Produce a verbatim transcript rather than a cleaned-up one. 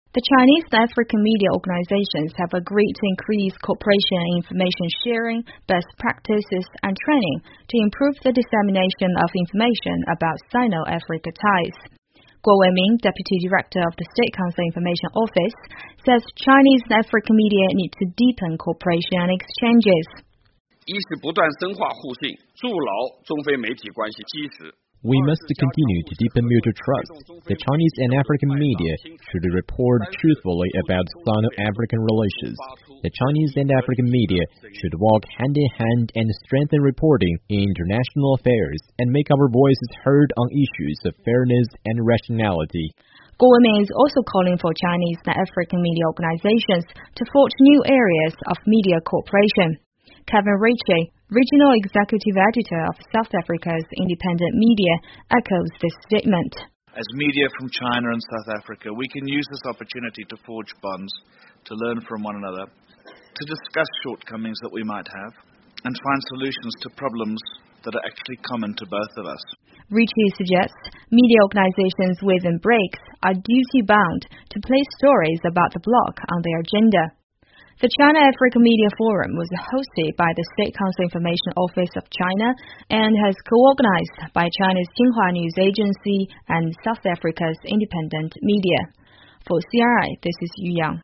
The Chinese and African media organizations have agreed to increase cooperation in information sharing, best practices, and training to improve the dissemination of information about Sino-Africa ties. Guo Weiming, Deputy Director of the State Council Information Office, says Chinese and African media need to deepen cooperation and exchanges. 一是不断深化互信，筑牢中非媒体关系基石。 We must continue to deepen mutual trust. The Chinese and African media should report truthfully about Sino-African relations. The Chinese and African media should walk hand in hand and strengthen reporting in international affairs and make our voices heard on issues of fairness and rationality. Guo Weiming is also calling for Chinese and African media organizations to forge new areas of media cooperation. Kevin Ritchie, Regional Executive Editor of South Africa's independent media, echoes this statement. As media from China and South Africa, we can use this opportunity to forge bonds, to learn from one another, to discuss shortcomings that we might have, and find solutions to problems that are actually common to both of us. Ritchie suggests media organizations within BRICS are duty-bound to place stories about the bloc on their agenda. The China-Africa Media Forum was hosted by the State Council Information Office of China and has co-organized by China's Xinhua News Agency and South Africa's independent media. For C R I, this is Yu Yang.